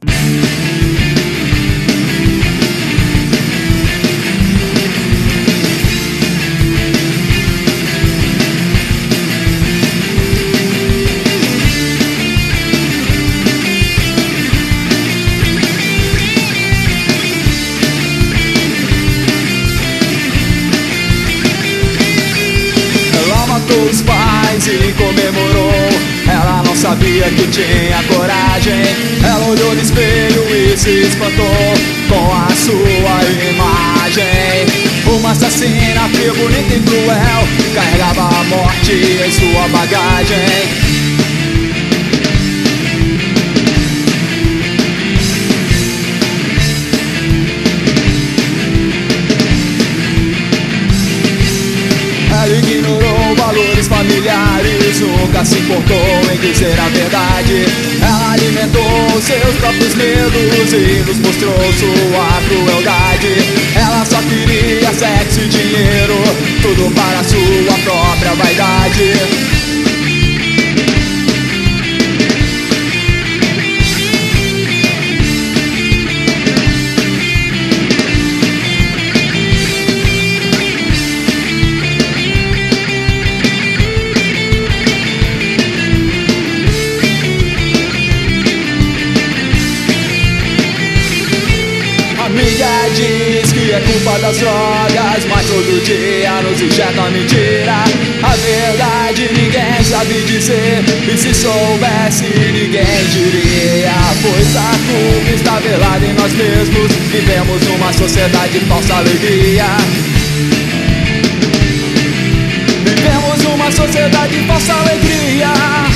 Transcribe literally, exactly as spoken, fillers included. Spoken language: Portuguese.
Os pais e comemorou. Ela não sabia que tinha coragem. Ela olhou no espelho e se espantou com a sua imagem. Uma assassina fria, bonita e cruel, carregava a morte em sua bagagem. Ela ignorou valores familiares, nunca se importou em dizer a verdade. Ela alimentou seus próprios medos e nos mostrou sua crueldade. Ela só queria sexo e dinheiro, tudo para sua própria vaidade. Amiga diz que é culpa das drogas, mas todo dia nos injeta mentira. A verdade ninguém sabe dizer, e se soubesse ninguém diria. Pois a culpa está velada em nós mesmos, vivemos numa sociedade de falsa alegria. Vivemos numa sociedade de falsa alegria.